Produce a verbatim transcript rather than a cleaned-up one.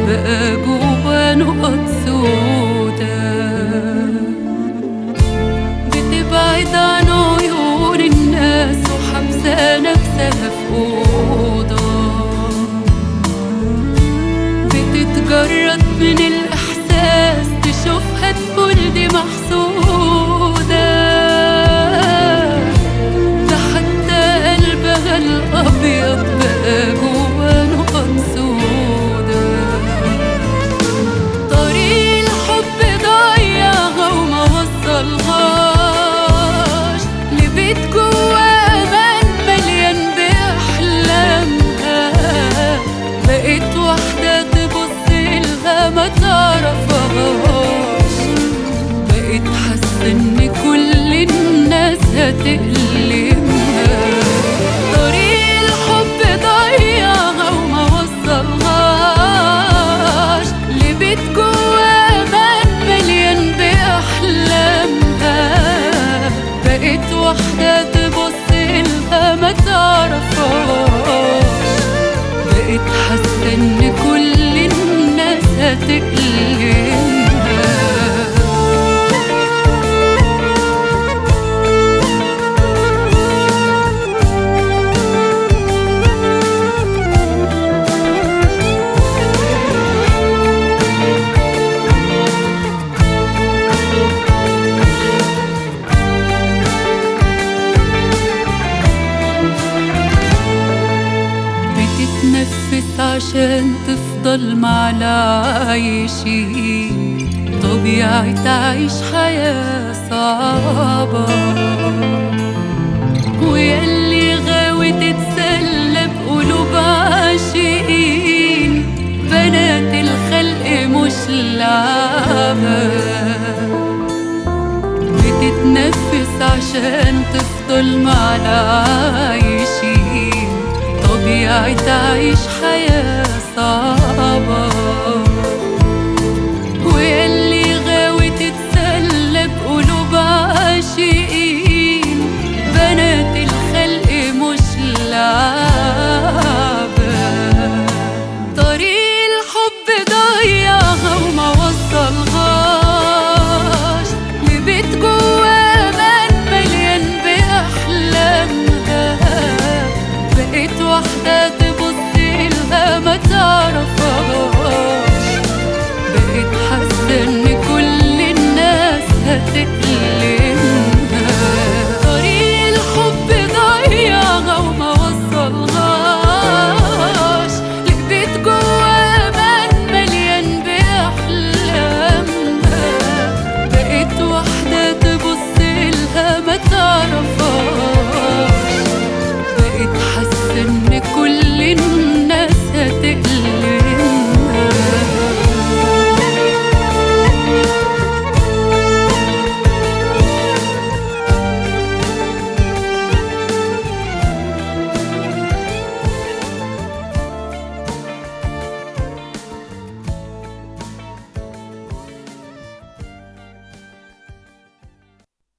بقى جوا نقط سودا بتبعد عن عيون الناس وحبسة نفسها في أوضة بتتجرد من الإحساس تشوفها تقول دي محسودة ده حتى قلبها الأبيض بقى جوا نقط سودا طريق الحب ضيعها وما وصلهاش لبيت جوا أمان مليان بأحلامها بقيت واحدة تبص لها ما تعرفهاش بقيت حاسة إن كل الناس هتألمها طريق الحب ضيعها وما وصلهاش لبيت جوا أمان مليان بأحلامها بقيت واحدة تبص لها ما تعرفهاش بقيت حاسة إن كل الناس هتألمها بتتنفس عشان تفضل مع العايشين طبيعي تعيش حياة صعبة وياللي غاوي تتسلى بقلوب عاشقين بنات الخلق مش لعبة بتتنفس عشان تفضل مع العايشين طبيعي تعيش حياة صعبة وياللي غاوي تتسلى بقلوب عاشقين بنات الخلق مش لعبة طريق الحب ضيق